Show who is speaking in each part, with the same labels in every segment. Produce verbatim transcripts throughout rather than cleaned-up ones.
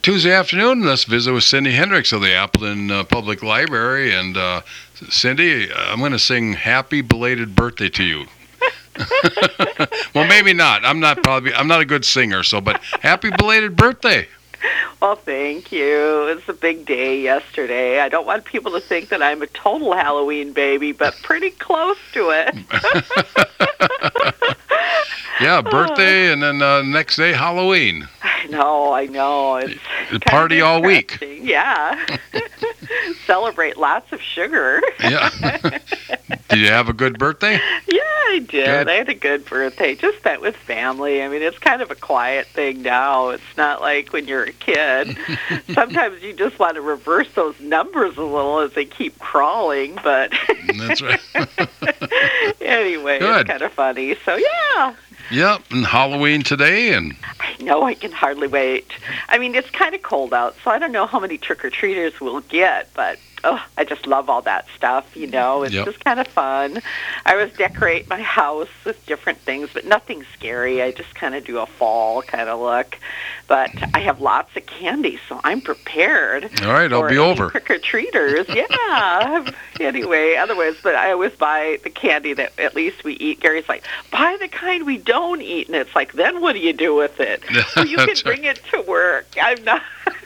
Speaker 1: Tuesday afternoon, let's visit with Cindy Hendricks of the Appleton uh, Public Library. And uh, Cindy, I'm going to sing "Happy Belated Birthday" to you. Well, maybe not. I'm not probably. I'm not a good singer, so but happy belated birthday.
Speaker 2: Well, thank you. It's a big day yesterday. I don't want people to think that I'm a total Halloween baby, but pretty close to it.
Speaker 1: Yeah, birthday, and then uh, next day Halloween.
Speaker 2: I know, I know. It's
Speaker 1: party all week.
Speaker 2: Yeah. Celebrate lots of sugar.
Speaker 1: Yeah. Did you have a good birthday?
Speaker 2: Yeah, I did.
Speaker 1: Good.
Speaker 2: I had a good birthday. Just spent with family. I mean, it's kind of a quiet thing now. It's not like when you're a kid. Sometimes you just want to reverse those numbers a little as they keep crawling, but
Speaker 1: that's right.
Speaker 2: Anyway,
Speaker 1: good.
Speaker 2: It's kind of funny. So, yeah.
Speaker 1: Yep, and Halloween today, and
Speaker 2: I know, I can hardly wait. I mean, it's kind of cold out, so I don't know how many trick-or-treaters we'll get, but oh, I just love all that stuff, you know. It's
Speaker 1: yep.
Speaker 2: just kind of fun. I always decorate my house with different things, but nothing scary. I just kind of do a fall kind of look. But I have lots of candy, so I'm prepared.
Speaker 1: All right, I'll be over.
Speaker 2: Trick-or-treaters, yeah. Anyway, otherwise, but I always buy the candy that at least we eat. Gary's like, buy the kind we don't eat. And it's like, then what do you do with it? Well, you can bring it to work. I'm not...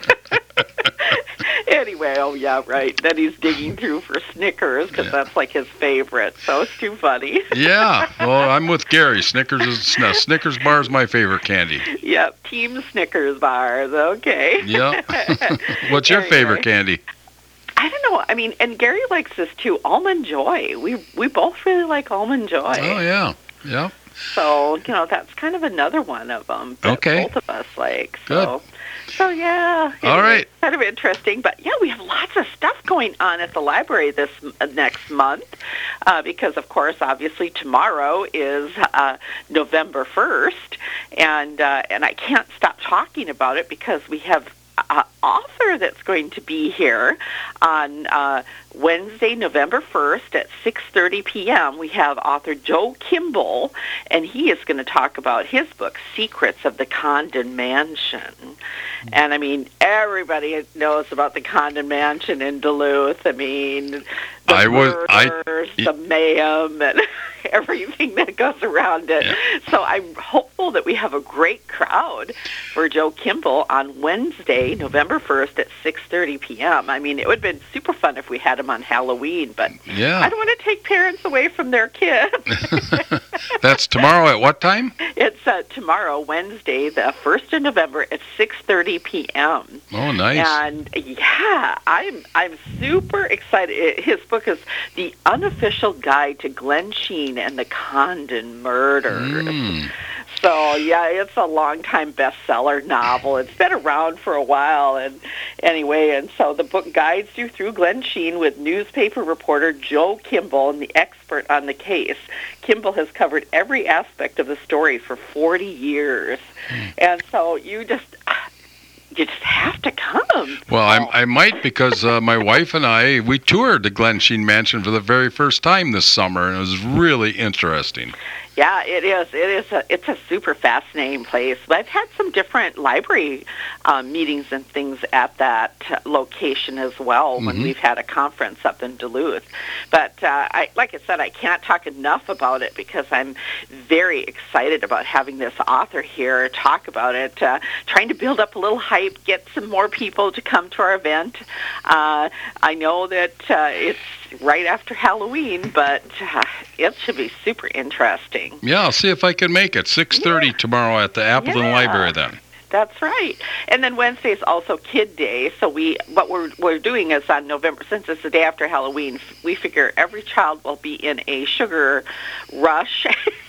Speaker 2: Anyway, oh yeah, right. Then he's digging through for Snickers because yeah. that's like his favorite. So it's too funny.
Speaker 1: Yeah, well, I'm with Gary. Snickers is no, Snickers bar is my favorite candy.
Speaker 2: Yep, Team Snickers bars. Okay.
Speaker 1: Yep. What's your
Speaker 2: anyway.
Speaker 1: favorite candy?
Speaker 2: I don't know. I mean, and Gary likes this too. Almond Joy. We we both really like Almond Joy.
Speaker 1: Oh yeah, yeah.
Speaker 2: So you know that's kind of another one of them that
Speaker 1: okay.
Speaker 2: both of us like.
Speaker 1: So.
Speaker 2: Good. So, yeah. Anyway,
Speaker 1: all right.
Speaker 2: Kind of interesting. But, yeah, we have lots of stuff going on at the library this uh, next month uh, because, of course, obviously tomorrow is uh, November first. And, uh, and I can't stop talking about it because we have an author that's going to be here on uh, Wednesday, November first at six thirty p.m. We have author Joe Kimball, and he is going to talk about his book, Secrets of the Condon Mansion. And, I mean, everybody knows about the Condon Mansion in Duluth. I mean, the
Speaker 1: I was,
Speaker 2: murders,
Speaker 1: I,
Speaker 2: the mayhem, and everything that goes around it.
Speaker 1: Yeah.
Speaker 2: So I'm hopeful that we have a great crowd for Joe Kimball on Wednesday, November first at six thirty p.m. I mean, it would have been super fun if we had him on Halloween, but
Speaker 1: yeah.
Speaker 2: I don't want to take parents away from their kids.
Speaker 1: That's tomorrow at what time?
Speaker 2: It's uh, tomorrow, Wednesday, the first of November at six thirty p.m.
Speaker 1: Oh, nice.
Speaker 2: And, yeah, I'm I'm super excited. His book is The Unofficial Guide to Glen Sheen and the Condon Murders.
Speaker 1: Mm.
Speaker 2: So, yeah, it's a long-time bestseller novel. It's been around for a while. And anyway, and so the book guides you through Glen Sheen with newspaper reporter Joe Kimball and the expert on the case. Kimball has covered every aspect of the story for forty years. Mm. And so you just... You just have to come.
Speaker 1: Well, I, I might because uh, my wife and I, we toured the Glen Sheen Mansion for the very first time this summer, and it was really interesting.
Speaker 2: Yeah, it is. It is. A, it's a super fascinating place. I've had some different library um, meetings and things at that location as well when mm-hmm. we've had a conference up in Duluth. But uh, I, like I said, I can't talk enough about it because I'm very excited about having this author here talk about it, uh, trying to build up a little hype, get some more people to come to our event. Uh, I know that uh, it's right after Halloween, but uh, it should be super interesting.
Speaker 1: Yeah, I'll see if I can make it. six thirty yeah. tomorrow at the Appleton
Speaker 2: yeah.
Speaker 1: Library then.
Speaker 2: That's right. And then Wednesday is also Kid Day. So we, what we're we're doing is on November, since it's the day after Halloween, we figure every child will be in a sugar rush.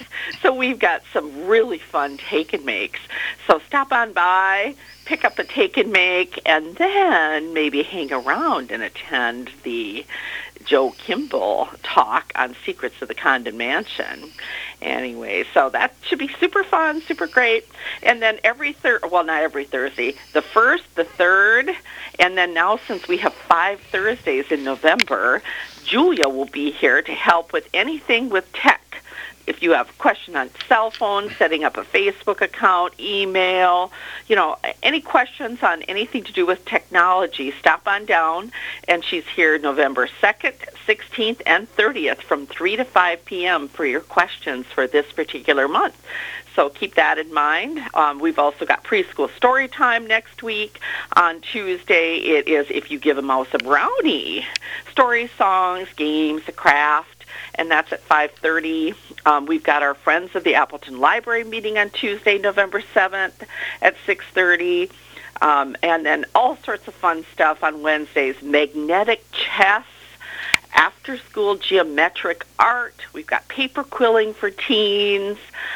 Speaker 2: So we've got some really fun take and makes. So stop on by, pick up a take and make, and then maybe hang around and attend the Joe Kimball talk on Secrets of the Condon Mansion. Anyway, so that should be super fun, super great. And then every third, well, not every Thursday, the first, the third, and then now since we have five Thursdays in November, Julia will be here to help with anything with tech. if you have a question on cell phone, setting up a Facebook account, email, you know, any questions on anything to do with technology, stop on down. And she's here November second, sixteenth, and thirtieth from three to five p.m. for your questions for this particular month. So keep that in mind. Um, we've also got preschool story time next week. On Tuesday, it is If You Give a Mouse a Brownie. Story, songs, games, a craft, and that's at five thirty. Um, we've got our Friends of the Appleton Library meeting on Tuesday, November seventh at six thirty. Um, and then all sorts of fun stuff on Wednesdays. Magnetic chess, after-school geometric art. We've got paper quilling for teens.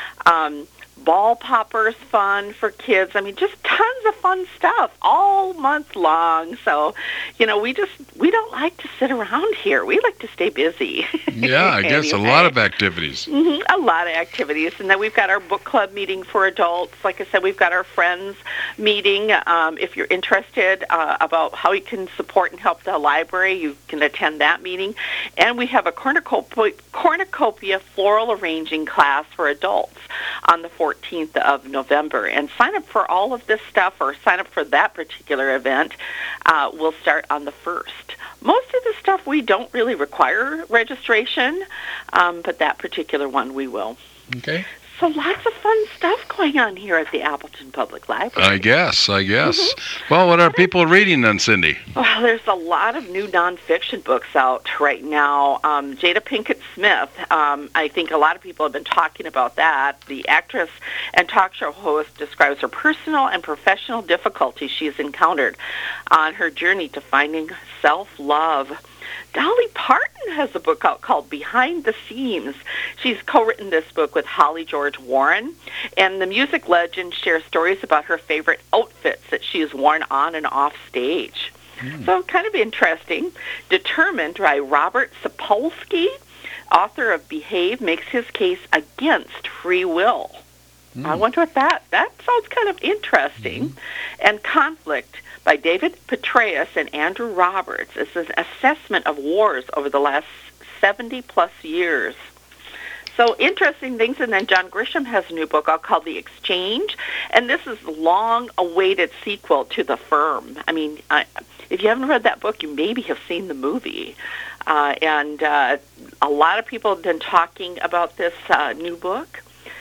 Speaker 2: Um, ball poppers fun for kids. I mean, just tons of fun stuff all month long. So, you know, we just, we don't like to sit around here. We like to stay busy.
Speaker 1: Yeah, I guess
Speaker 2: anyway.
Speaker 1: a lot of activities.
Speaker 2: Mm-hmm, a lot of activities. And then we've got our book club meeting for adults. Like I said, we've got our friends meeting. Um, if you're interested uh, about how you can support and help the library, you can attend that meeting. And we have a cornucopia, cornucopia floral arranging class for adults on the fourteenth of November. And sign up for all of this stuff, or sign up for that particular event, uh, will start on the first. Most of the stuff we don't really require registration, um, but that particular one we will.
Speaker 1: Okay.
Speaker 2: So lots of fun stuff going on here at the Appleton Public Library.
Speaker 1: I guess, I guess.
Speaker 2: Mm-hmm.
Speaker 1: Well, what are people reading then, Cindy?
Speaker 2: Well, there's a lot of new nonfiction books out right now. Um, Jada Pinkett Smith, um, I think a lot of people have been talking about that. The actress and talk show host describes her personal and professional difficulties she has encountered on her journey to finding self-love. Dolly Parton has a book out called Behind the Seams. She's co-written this book with Holly George Warren, and the music legend shares stories about her favorite outfits that she has worn on and off stage. Mm. So kind of interesting. Determined by Robert Sapolsky, author of Behave, makes his case against free will. Mm. I wonder what that, that sounds kind of interesting. Mm. And Conflict by David Petraeus and Andrew Roberts is an assessment of wars over the last seventy-plus years. So interesting things. And then John Grisham has a new book out called The Exchange, and this is the long-awaited sequel to The Firm. I mean, I, if you haven't read that book, you maybe have seen the movie. Uh, and uh, a lot of people have been talking about this uh, new book.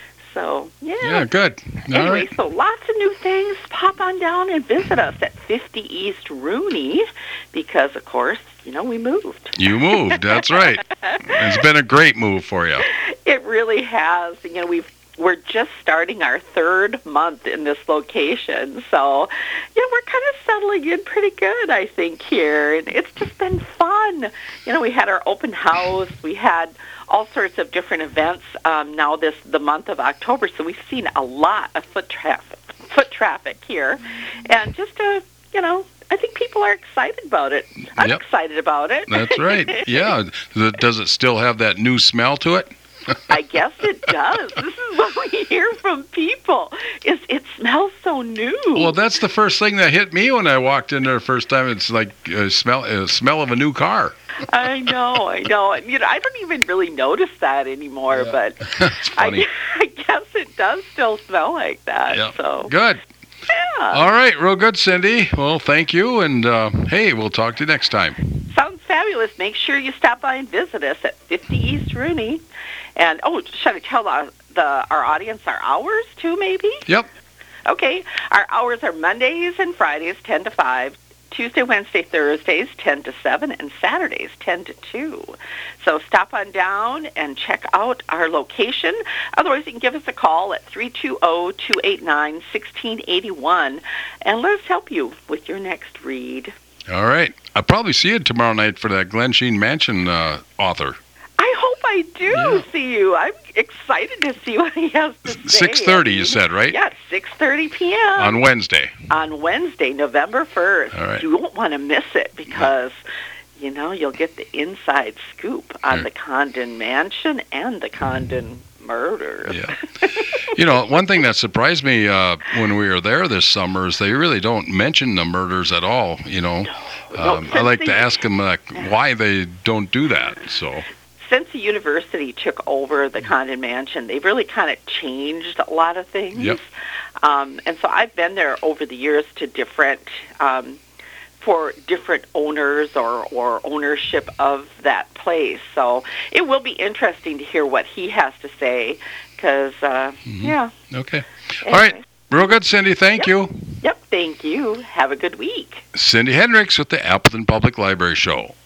Speaker 2: So, yeah.
Speaker 1: Yeah, good. All
Speaker 2: anyway,
Speaker 1: right.
Speaker 2: So lots of new things. Pop on down and visit us at fifty East Rooney because, of course, you know, we moved.
Speaker 1: You moved. That's right. It's been a great move for you.
Speaker 2: It really has. You know, we've we're just starting our third month in this location. So, yeah, we're kind of settling in pretty good, I think, here. And it's just been fun. You know, we had our open house. We had all sorts of different events um, now this the month of October. So we've seen a lot of foot traffic, foot traffic here. And just, uh, you know, I think people are excited about it. I'm
Speaker 1: Yep.
Speaker 2: excited about it.
Speaker 1: That's right. Yeah. Does it still have that new smell to it?
Speaker 2: I guess it does. This is what we hear from people, is it smells so new.
Speaker 1: Well, that's the first thing that hit me when I walked in there the first time. It's like a smell, a smell of a new car.
Speaker 2: I know, I know. And, you know, I don't even really notice that anymore,
Speaker 1: Yeah.
Speaker 2: but
Speaker 1: That's funny.
Speaker 2: I, I guess it does still smell like that.
Speaker 1: Yeah.
Speaker 2: So
Speaker 1: Good.
Speaker 2: yeah.
Speaker 1: All right. Real good, Cindy. Well, thank you. And, uh, hey, we'll talk to you next time.
Speaker 2: Sounds fabulous. Make sure you stop by and visit us at fifty East Rooney. And, oh, should I tell the, the our audience our hours, too, maybe?
Speaker 1: Yep.
Speaker 2: Okay. Our hours are Mondays and Fridays, ten to five, Tuesday, Wednesday, Thursdays, ten to seven, and Saturdays, ten to two. So stop on down and check out our location. Otherwise, you can give us a call at three two zero, two eight nine, one six eight one, and let us help you with your next read.
Speaker 1: All right. I'll probably see you tomorrow night for that Glen Sheen Mansion uh, author.
Speaker 2: I hope I do
Speaker 1: Yeah.
Speaker 2: see you. I'm excited to see what he has to say.
Speaker 1: six thirty, you said, right?
Speaker 2: Yeah, six thirty p.m.
Speaker 1: On Wednesday.
Speaker 2: On Wednesday, November first.
Speaker 1: All right.
Speaker 2: You won't want to miss it because, you know, you'll get the inside scoop on
Speaker 1: Yeah.
Speaker 2: the Condon Mansion and the Condon murders.
Speaker 1: Yeah. You know, one thing that surprised me uh, when we were there this summer is they really don't mention the murders at all, you know.
Speaker 2: No,
Speaker 1: Um, I like
Speaker 2: since
Speaker 1: to
Speaker 2: they-
Speaker 1: ask them like, why they don't do that. So,
Speaker 2: since the university took over the Condon Mansion, they've really kind of changed a lot of things.
Speaker 1: Yep.
Speaker 2: Um, and so I've been there over the years to different, um, for different owners or, or ownership of that place. So it will be interesting to hear what he has to say because, uh,
Speaker 1: mm-hmm.
Speaker 2: yeah.
Speaker 1: Okay.
Speaker 2: Anyway.
Speaker 1: All right. Real good, Cindy. Thank
Speaker 2: yep.
Speaker 1: you.
Speaker 2: Yep. Thank you. Have a good week.
Speaker 1: Cindy Hendricks with the Appleton Public Library Show.